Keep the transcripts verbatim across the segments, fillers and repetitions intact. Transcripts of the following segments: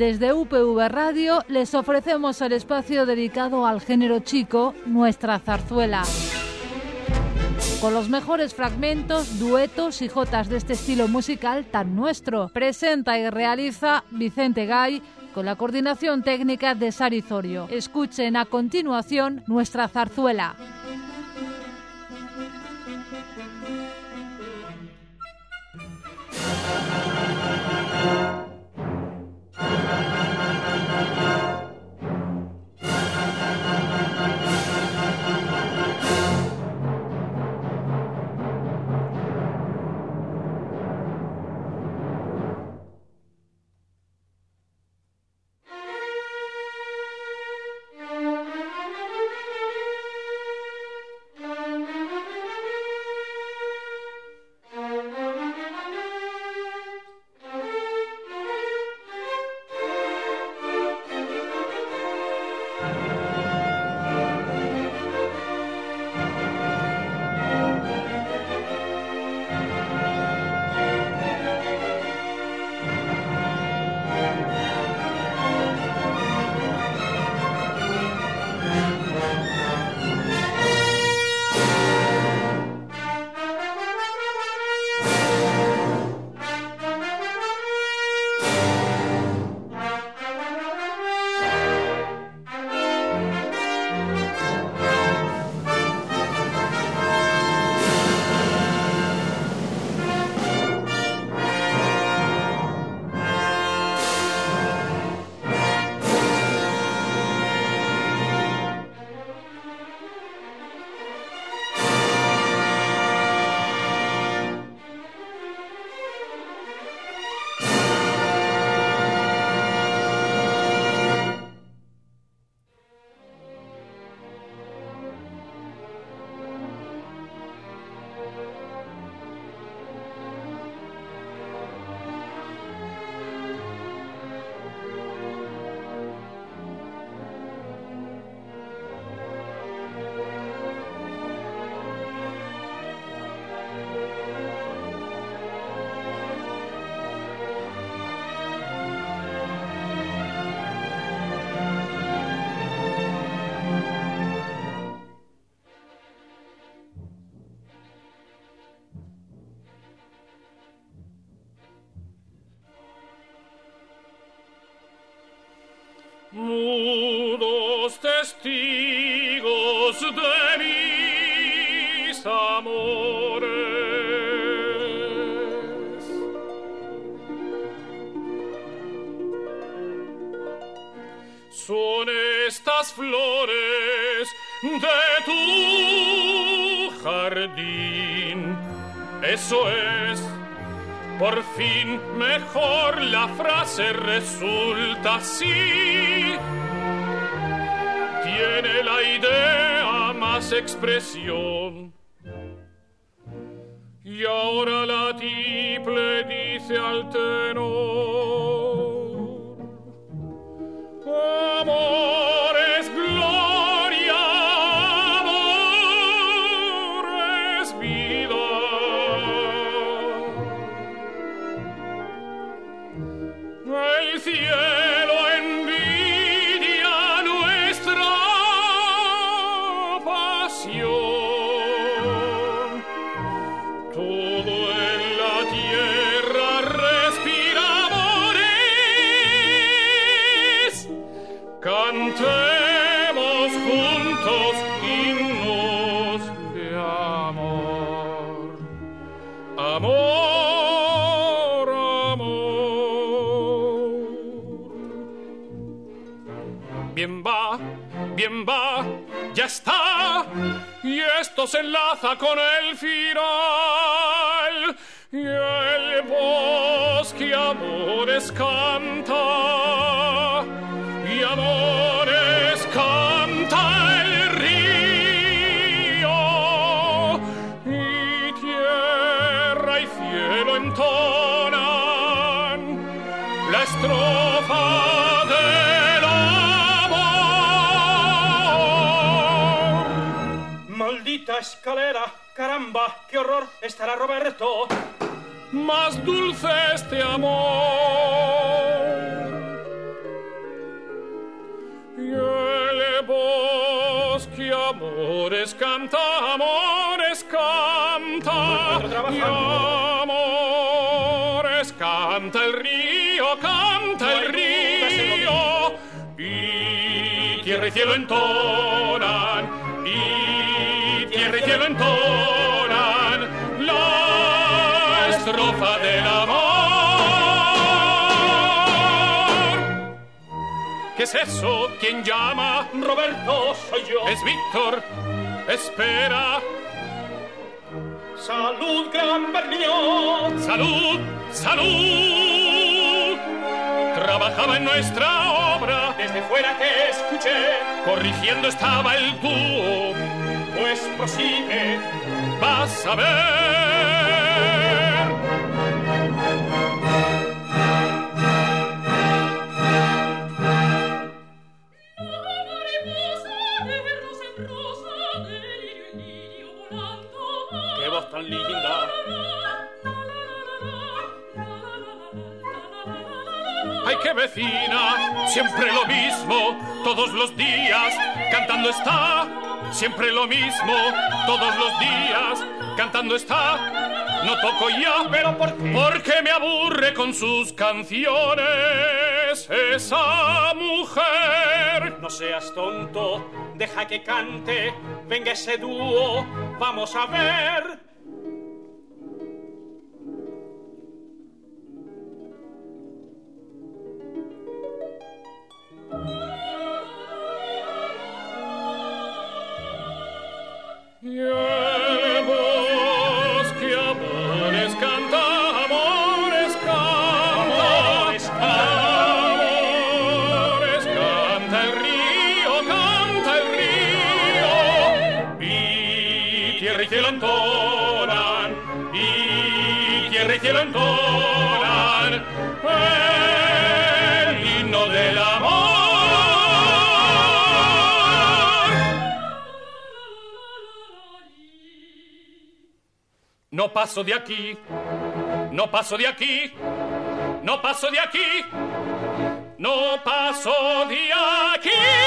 Desde U P V Radio les ofrecemos el espacio dedicado al género chico, Nuestra Zarzuela. Con los mejores fragmentos, duetos y jotas de este estilo musical tan nuestro. Presenta y realiza Vicente Gay con la coordinación técnica de Sari Zorio. Escuchen a continuación Nuestra Zarzuela. Mudos testigos de mis amores, son estas flores de tu jardín. Eso es, por fin mejor la frase resulta así. Tiene la idea más expresión. Y ahora la tiple dice al tenor: amor es gloria, amor es vida. El cielo envidia nuestra pasión. Todo en la tierra respira amores. Cantemos juntos himnos de amor. Amor, amor. Bien va, bien va, ya está. Y esto se enlaza con el final. Y el bosque amores canta. Y amores canta el río. Y tierra y cielo entonan la estrofa del amor. Maldita escalera, caramba, qué horror, estará Roberto. Más dulce este amor le boschi amores canta, amores canta, y amores canta el río, canta el río, y tierra y cielo entonan, y tierra y cielo entonan la estrofa del amor. ¿Qué es eso? ¿Quién llama? Roberto, soy yo. Es Víctor. Espera. Salud, gran Berlioz. Salud, salud. Trabajaba en nuestra obra. Desde fuera te escuché. Corrigiendo estaba el dúo. Pues prosigue. Vas a ver. Qué voz tan linda. Ay, qué vecina, siempre lo mismo, todos los días, cantando está. Siempre lo mismo, todos los días, cantando está. No toco ya, ¿pero por qué? Porque me aburre con sus canciones esa mujer. No seas tonto, deja que cante. Venga ese dúo, vamos a ver. Y el bosque amores canta, amores canta, Amores canta. amores canta el río, canta el río, y tierra y cielo entonan, y tierra y cielo entonan el himno del amor. No paso de aquí, no paso de aquí, no paso de aquí, no paso de aquí.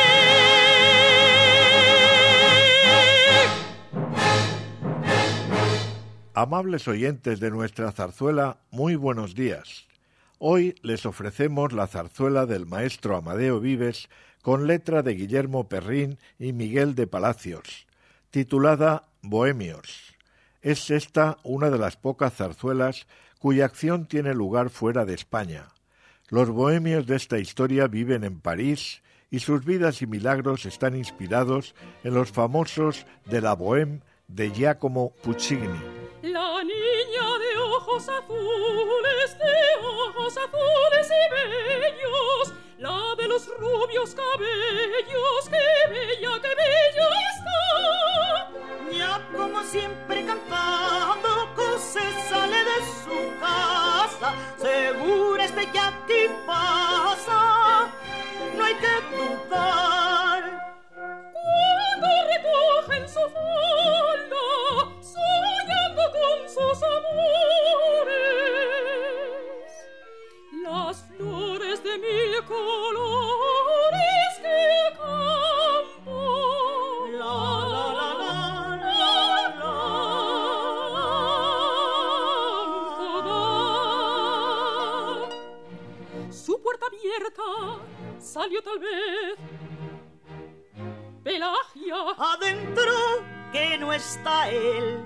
Amables oyentes de nuestra zarzuela, muy buenos días. Hoy les ofrecemos la zarzuela del maestro Amadeo Vives con letra de Guillermo Perrín y Miguel de Palacios, titulada Bohemios. Es esta una de las pocas zarzuelas cuya acción tiene lugar fuera de España. Los bohemios de esta historia viven en París y sus vidas y milagros están inspirados en los famosos de la Bohème de Giacomo Puccini. La niña de ojos azules, de ojos azules y bellos, la de los rubios cabellos, qué bella, qué bella está. Ya como siempre cantando, que se sale de su casa, segura es de que aquí pasa, no hay que dudar. Cuando recogen su falda, soñando con sus amores, las flores de mil colores que el campo La, la, la, la, la, la, la, su puerta abierta salió tal vez Pelagia. adentro que no está él.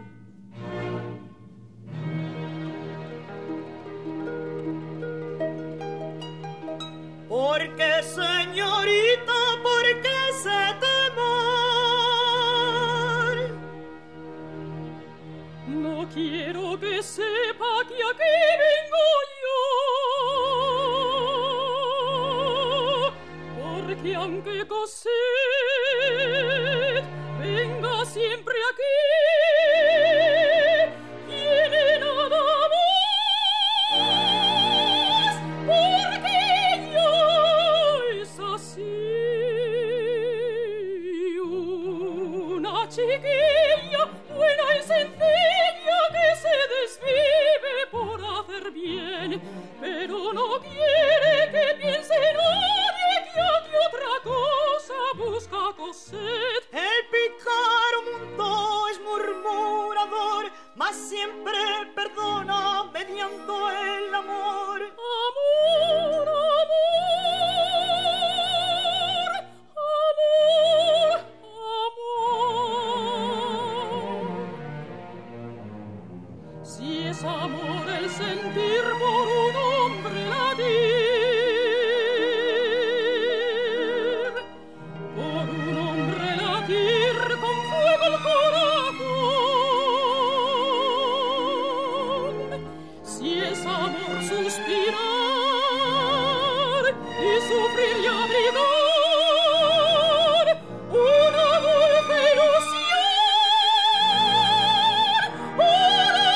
Porque señorita, porque ese temor. No quiero que sepa que aquí vengo yo, porque aunque Cosette venga siempre aquí, tiene nada más, porque yo es así, una chiquilla buena y sencilla que se desvive por hacer bien, pero no quiere que piense nadie que aquí otra cosa busca Cosette. El pícaro mundo es murmurador, mas siempre perdona mediando el amor. Amor, amor, amor, amor. Si es amor el sentir por un hombre latir, por un hombre latir con fuego el corazón. Si es amor suspirar y sufrir y abrigar una dulce ilusión, una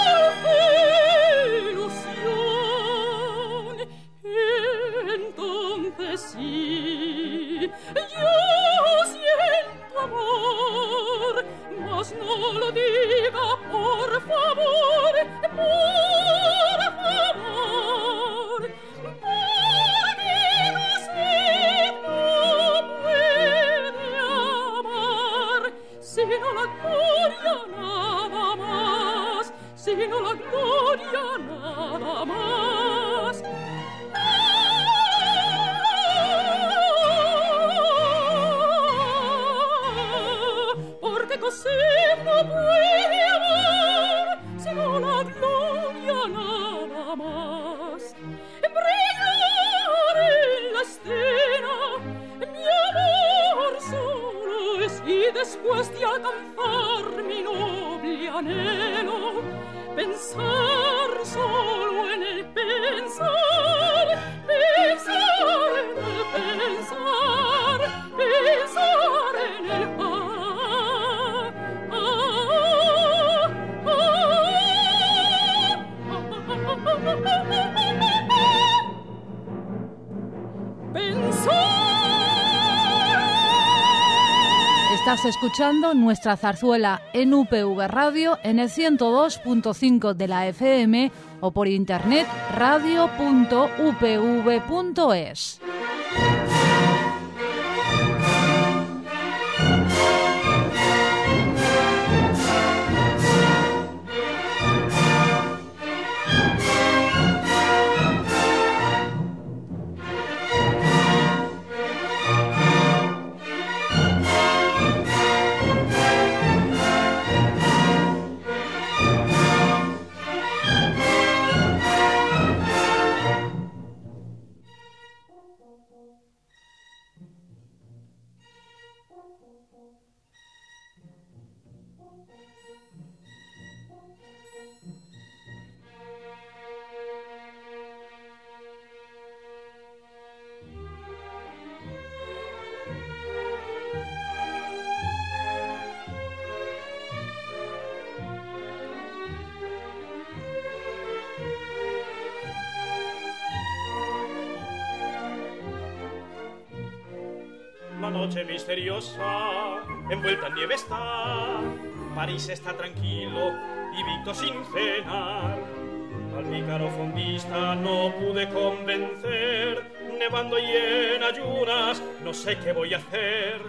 dulce ilusión, entonces sí, yo siento amor, mas no lo diga, por favor, por favor, porque Cosette no puede amar, sino la gloria nada más, sino la gloria nada más. Porque Cosette no puede amar, sino la gloria nada más. Brillar en la escena, mi amor solo es, y después de alcanzar mi noble anhelo, pensar solo en el pensar, pensar en el pensar, pensar en el ah, ah, ah, Estás escuchando nuestra zarzuela en U P V Radio en el ciento dos punto cinco de la F M o por internet radio punto u p v punto es. La noche misteriosa, envuelta en nieve está. París está tranquilo y Victo sin cenar. Al pícaro fondista no pude convencer. Nevando y en ayunas, no sé qué voy a hacer.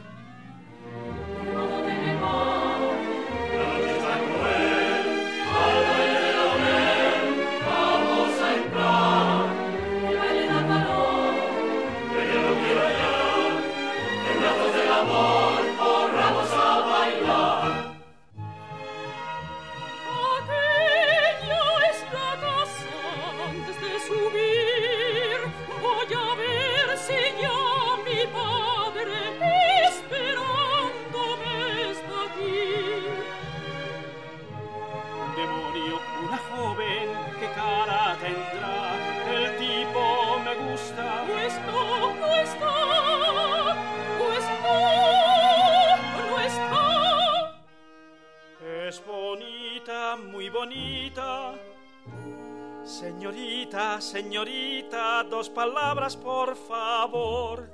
Señorita, señorita, dos palabras, por favor.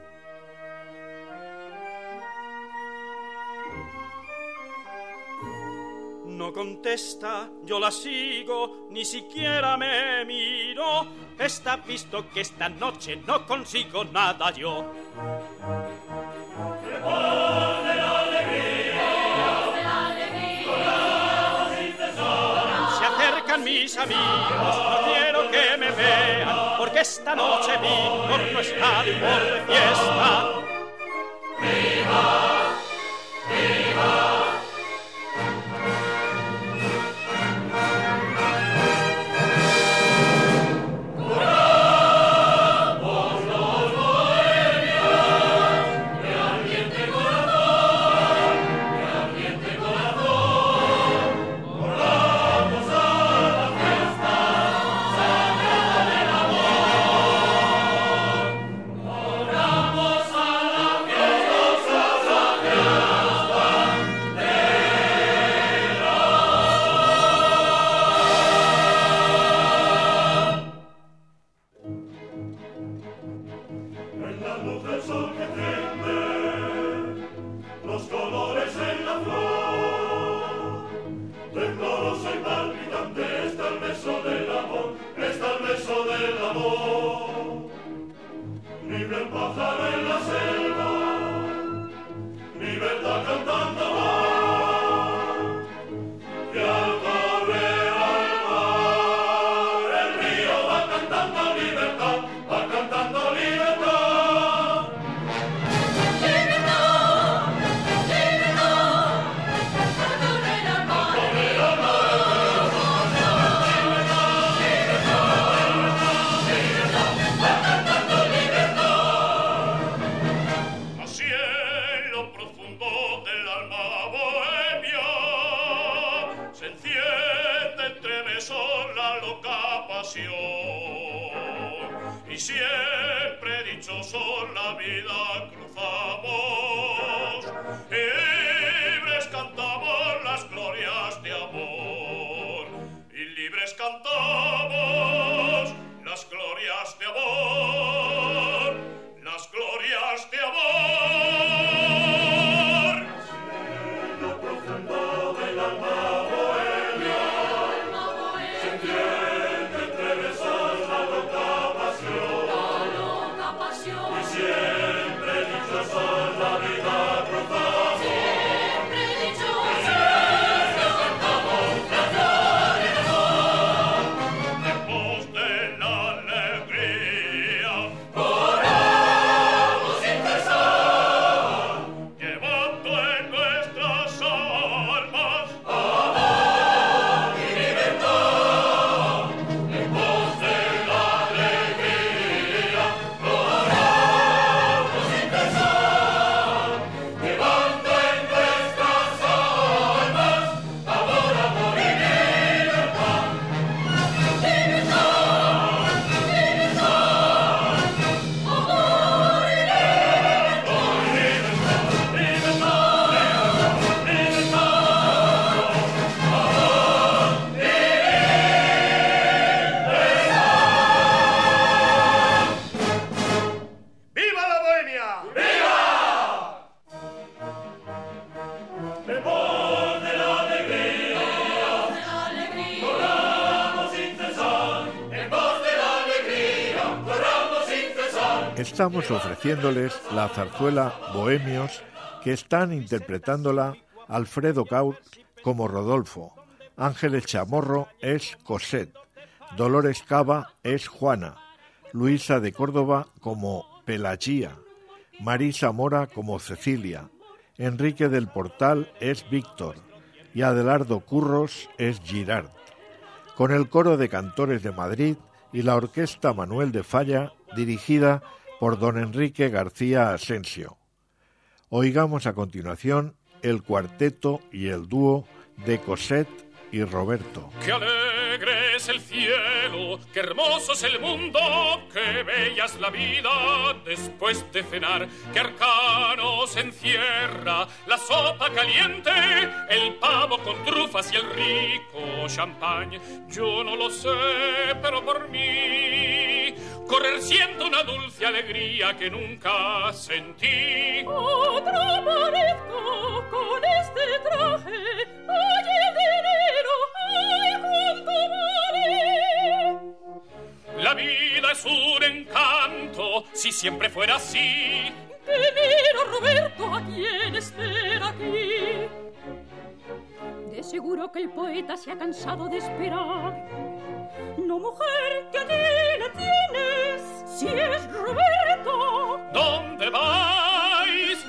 No contesta, yo la sigo, ni siquiera me miro. Está visto que esta noche no consigo nada yo. vean mis amigos, no quiero que me vean, porque esta noche Víctor no está de humor de fiesta. ¡Viva! ¡Viva! Estamos ofreciéndoles la zarzuela Bohemios, que están interpretándola Alfredo Kaut como Rodolfo, Ángeles Chamorro es Cosette, Dolores Cava es Juana, Luisa de Córdoba como Pelagía, Marisa Mora como Cecilia, Enrique del Portal es Víctor y Adelardo Curros es Girard. Con el Coro de Cantores de Madrid y la Orquesta Manuel de Falla, dirigida por don Enrique García Asensio. Oigamos a continuación el cuarteto y el dúo de Cosette y Roberto. ¡Qué alegre es el cielo! ¡Qué hermoso es el mundo! ¡Qué bella es la vida después de cenar! ¡Qué arcano se encierra la sopa caliente! El pavo con trufas y el rico champán. Yo no lo sé, pero por mí correr siento una dulce alegría que nunca sentí. Otra parezco con este traje. ¡Ay, el dinero! ¡Ay, cuánto vale! La vida es un encanto, si siempre fuera así. Que mira, Roberto, a quién espera aquí. De seguro creo que el poeta se ha cansado de esperar. No, mujer, que a ti le tienes, si es Roberto. ¿Dónde vais?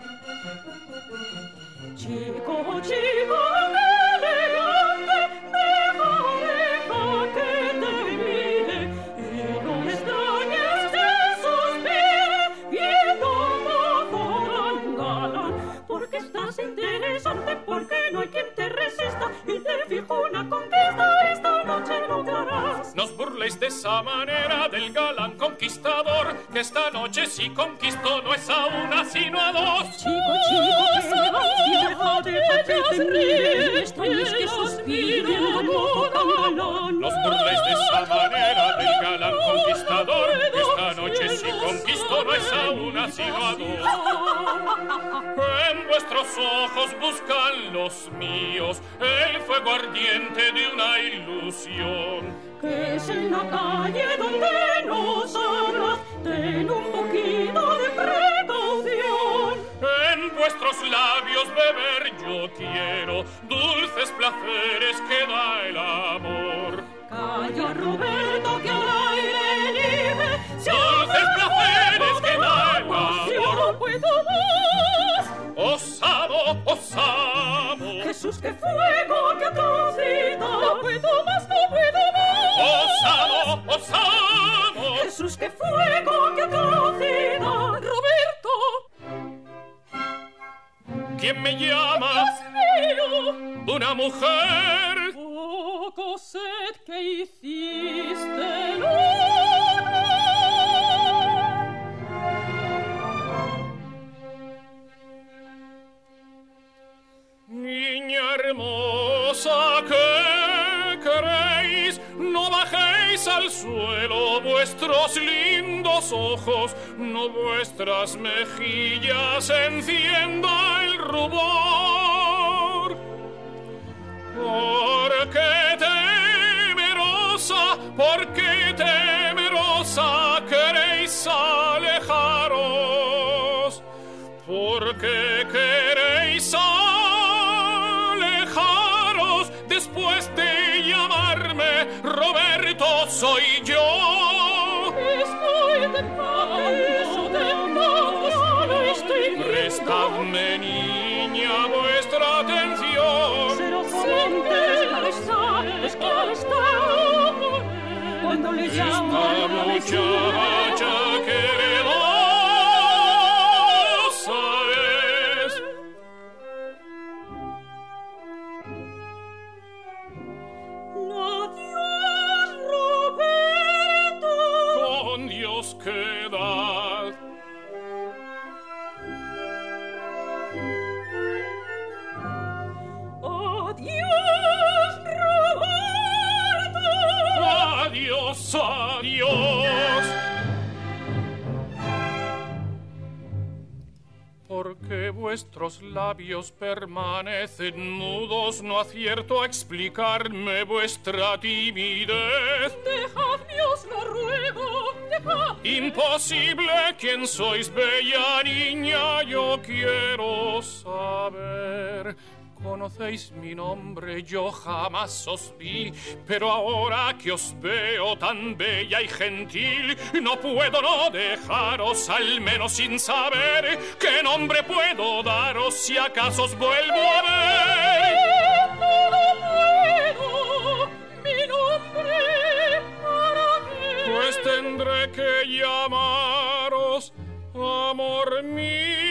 Chico, chico, elegante, deja, deja que te mire, y no me extrañes que suspire, viendo mozo tan galán, porque estás interesante, porque no hay quien te resista, y te fijo una conquista, esta noche lograrás. No os burléis de esa manera del galán conquistador, que esta noche si conquisto no es a una sino a dos. Chico, chico, que deja, deja que te mire, y extrañes que suspire, viendo mozo tan galán. No os burléis de esa manera del galán conquistador, que esta noche si conquisto no es a una sino a dos. En vuestros ojos buscan los míos el fuego ardiente de una ilusión. Que es en la calle donde nos hablas, ten un poquito de precaución. En vuestros labios beber yo quiero dulces placeres que da el amor. Calla, Roberto, que al aire libre se dulces placeres que da el amor. No puedo más. Os amo, os amo. Jesús, qué fuego, qué atrocidad. No puedo más, no puedo más. Os amo, os amo. Jesús, qué fuego, qué atrocidad. Roberto. ¿Quién me llama? Una mujer. Oh, Cosette, ¿qué hiciste? No. Niña hermosa, ¿qué queréis? No bajéis al suelo vuestros lindos ojos, no vuestras mejillas encienda el rubor. Porque temerosa, porque temerosa queréis alejaros, porque queréis alejaros después de llamarme Roberto soy yo. Estoy temblando, temblando, estoy prestadme, niña, vuestra atención. Pero siempre está, está, está. Cuando le llamo esta muchacha queredosa es. Adiós, Roberto. Con Dios quedad. Adiós, Roberto. Adiós, adiós. Porque vuestros labios permanecen mudos, no acierto a explicarme vuestra timidez. Dejadme, os lo ruego, dejadme. Imposible, ¿quién sois, bella niña? Yo quiero saber. Conocéis mi nombre, yo jamás os vi, pero ahora que os veo tan bella y gentil, no puedo no dejaros, al menos sin saber qué nombre puedo daros si acaso os vuelvo a ver. No lo puedo, mi nombre, ¿para qué? Pues tendré que llamaros amor mío.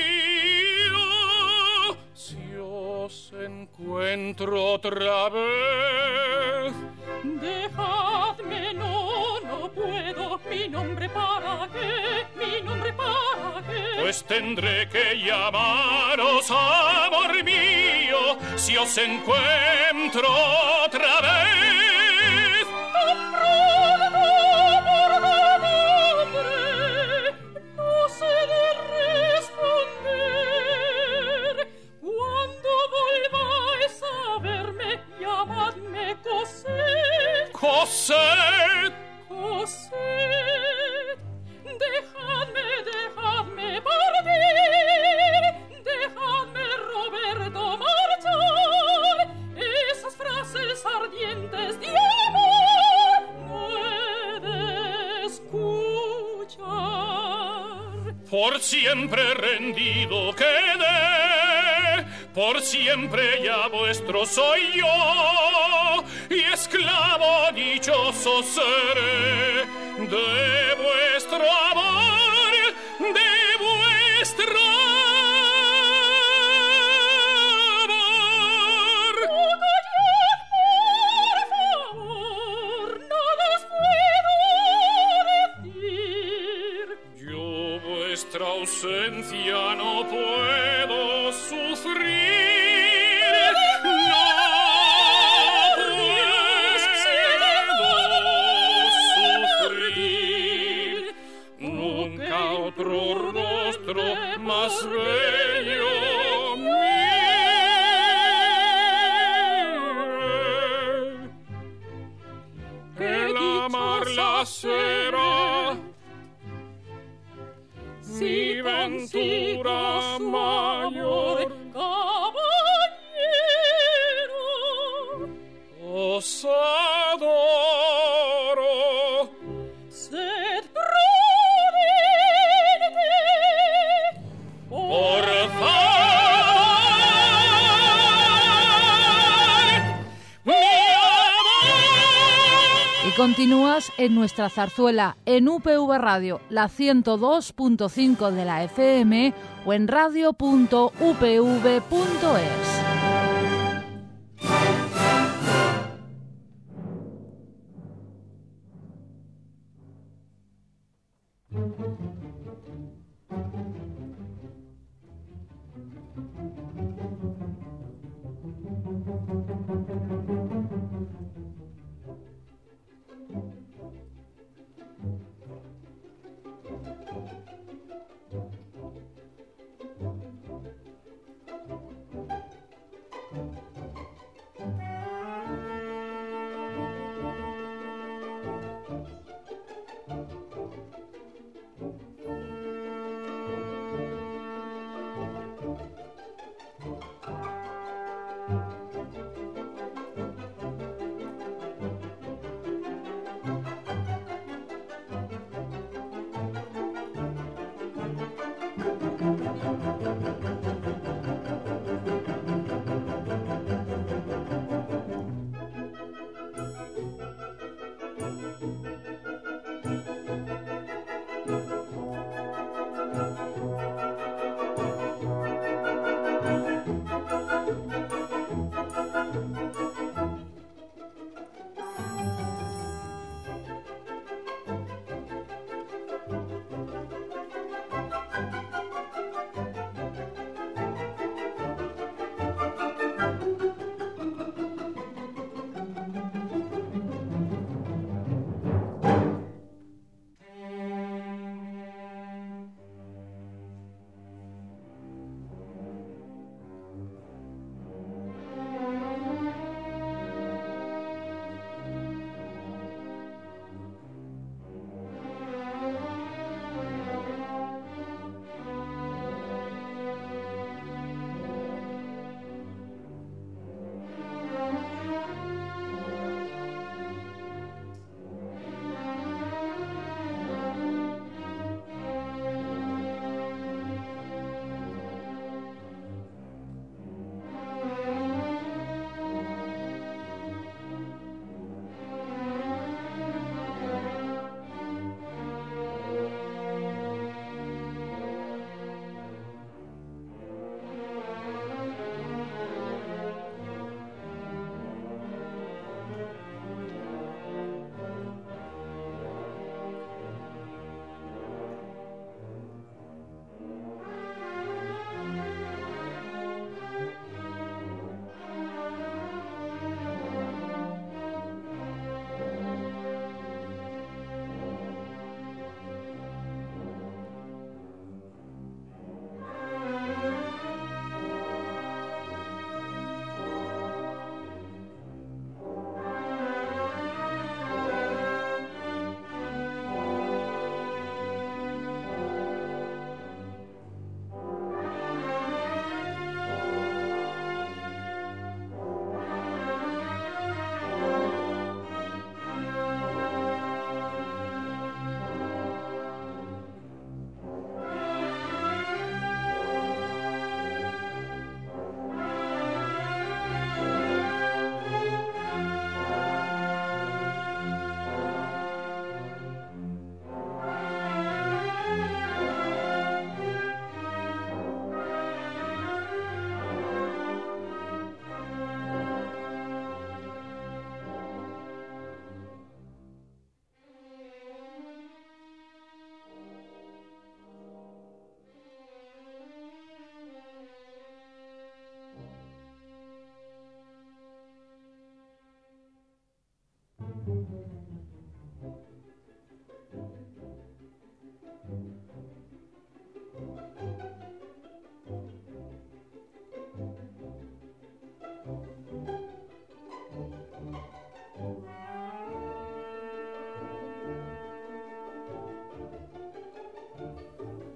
Os encuentro otra vez. Dejadme, no, no puedo. Mi nombre para qué, mi nombre para qué. Pues tendré que llamaros amor mío si os encuentro otra vez. Tan pronto por tu nombre no sé de responder. Cuando volváis a verme, llamadme Cosette. Cosette. Cosette. Dejadme, dejadme partir. Dejadme, Roberto, marchar. Esas por siempre rendido quedé, por siempre ya vuestro soy yo, y esclavo dichoso seré de vuestro amor, de vuestro amor. Oh, callad, por favor, nada os puedo decir. Yo vuestra ausencia no puedo sufrir. Otro rostro más bello mire, el amarla será mi ventura mayor. Caballero, os adoro. sed prudente, Por favor, mi amor. Y continúas en nuestra zarzuela en U P V Radio, la ciento dos punto cinco de la F M o en radio punto u p v punto es.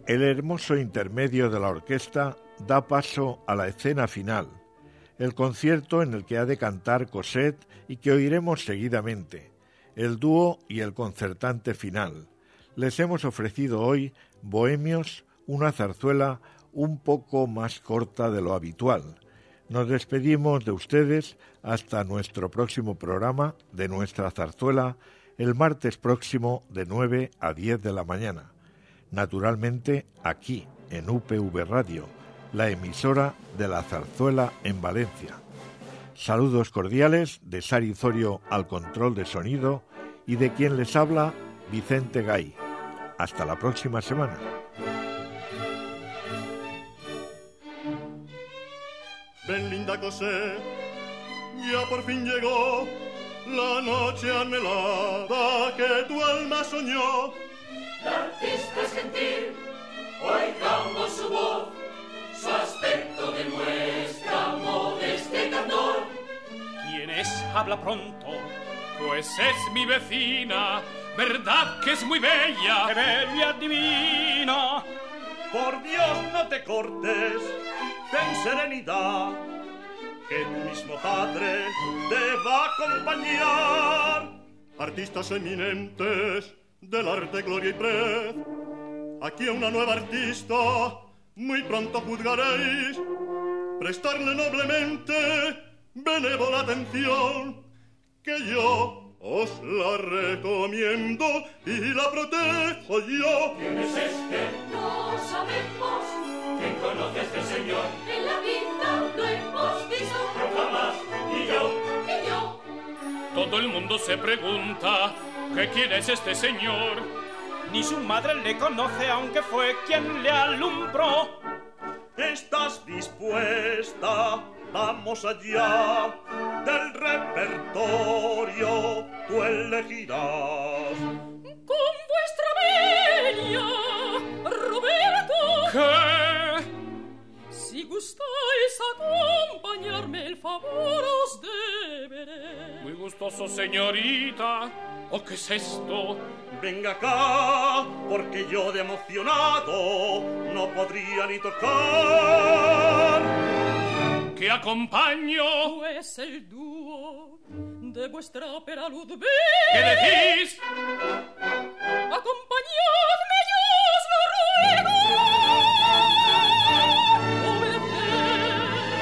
El hermoso intermedio de la orquesta da paso a la escena final, el concierto en el que ha de cantar Cosette y que oiremos seguidamente, el dúo y el concertante final. Les hemos ofrecido hoy, bohemios, una zarzuela un poco más corta de lo habitual. Nos despedimos de ustedes hasta nuestro próximo programa de nuestra zarzuela, el martes próximo de nueve a diez de la mañana. Naturalmente aquí, en U P V Radio, la emisora de la zarzuela en Valencia. Saludos cordiales de Sari Zorio al control de sonido y de quien les habla, Vicente Gay. Hasta la próxima semana. Ven, linda Cosette, ya por fin llegó la noche anhelada que tu alma soñó. La artista es gentil, oigamos su voz, su aspecto demuestra modestia y candor. ¿Quién es? Habla pronto. Pues es mi vecina, ¿verdad que es muy bella? ¡Qué bella divina! Por Dios no te cortes, ten serenidad, que tu mismo padre te va a acompañar. Artistas eminentes del arte, gloria y prez, aquí a una nueva artista muy pronto juzgaréis. Prestarle noblemente benévola atención, que yo os la recomiendo y la protejo yo. ¿Quién es este? No sabemos. ¿Quién conoce a este señor? En la vida lo hemos visto, pero jamás, ni yo, ni yo. Todo el mundo se pregunta que quién es este señor. Ni su madre le conoce, aunque fue quien le alumbró. ¿Estás dispuesta? Vamos allá. Del repertorio tú elegirás. Con vuestra venia, Roberto. ¿Qué? Si gustáis acompañarme, el favor os deberé. Muy gustoso, señorita. ¿O qué es esto? Venga acá, porque yo de emocionado no podría ni tocar. ¿Qué acompaño? Pues el dúo de vuestra ópera Ludwig. ¿Qué decís? Acompañadme, yo os lo ruego. Obedeced.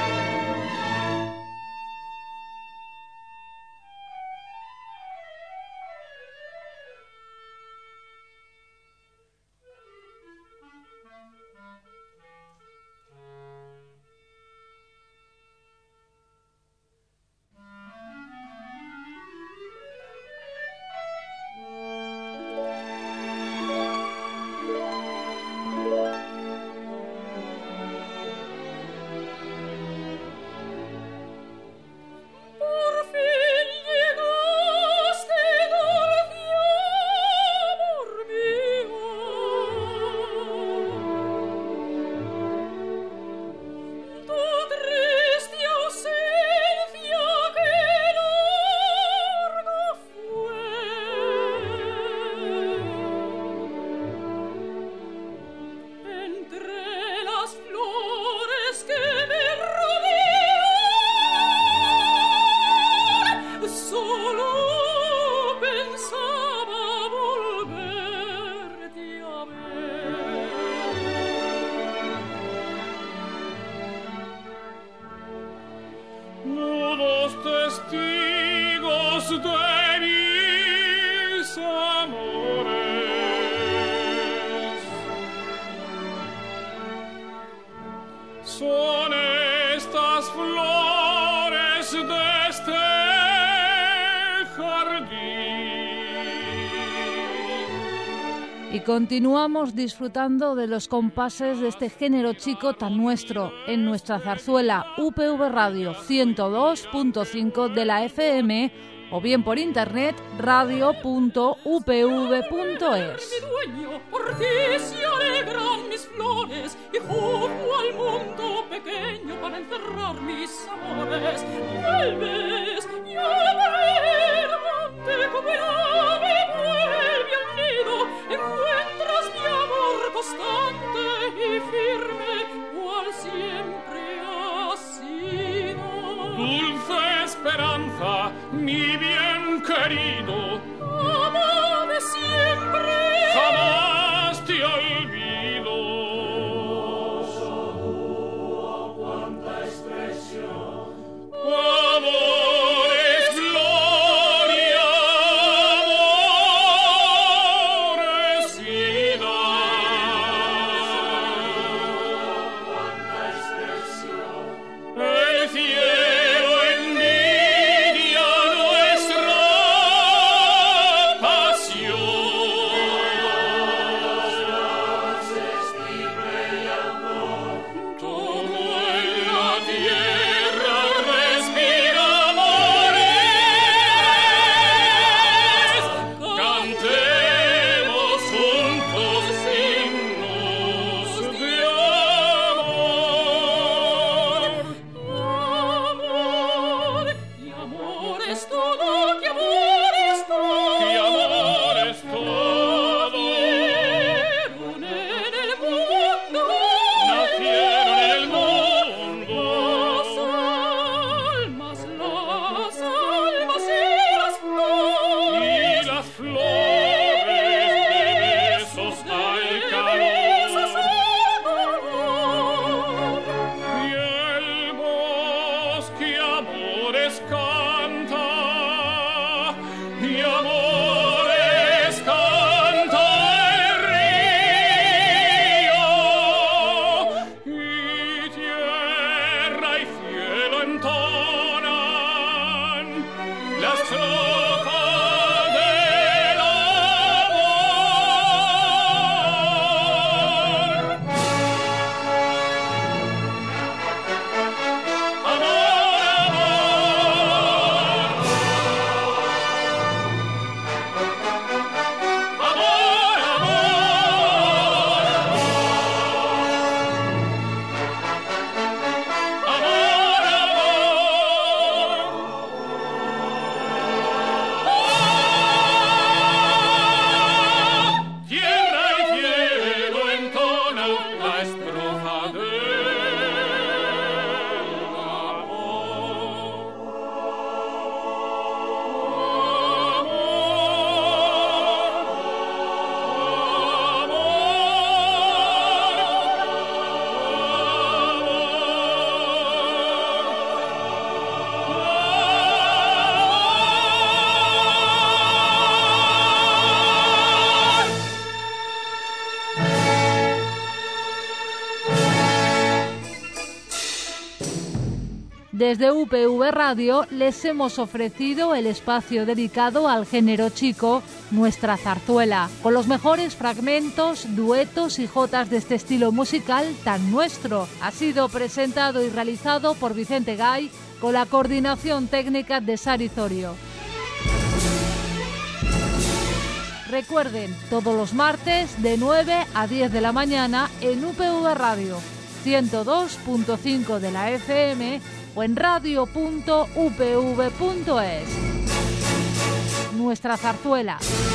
Y continuamos disfrutando de los compases de este género chico tan nuestro en nuestra zarzuela U P V Radio ciento dos punto cinco de la F M o bien por internet radio punto u p v punto es. Mi dueño, por ti se alegran mis flores y juzgo al mundo pequeño para encerrar mis amores. Vuelves, yo errante como el ave vuelve al nido, encuentras mi amor constante cabeza, mi bien querido. Amo de siempre. Jamás te olvido. Amor es gloria, amor es vida. El cielo envidia nuestra pasión. Todo en la tierra respira amores. Cantemos juntos himnos de amor. Amor, y amor es todo, que amor es todo. Que amor es todo. Nacieron en el mundo. Nacieron en el mundo. Las almas, las almas y las flores. Y las flores de besos al Besos calor. al calor. Y el bosque amores canta. Y amores canta el río. Y tierra y cielo entonan la estrofa del amor. Amor, amor, amor, amor. Tierra y cielo entonan la estrofa del Desde U P V Radio les hemos ofrecido el espacio dedicado al género chico, Nuestra Zarzuela, con los mejores fragmentos, duetos y jotas de este estilo musical tan nuestro. Ha sido presentado y realizado por Vicente Gay, con la coordinación técnica de Sari Zorio. Recuerden, todos los martes de nueve a diez de la mañana en U P V Radio, ciento dos punto cinco de la F M o en radio punto u p v punto es. Nuestra Zarzuela.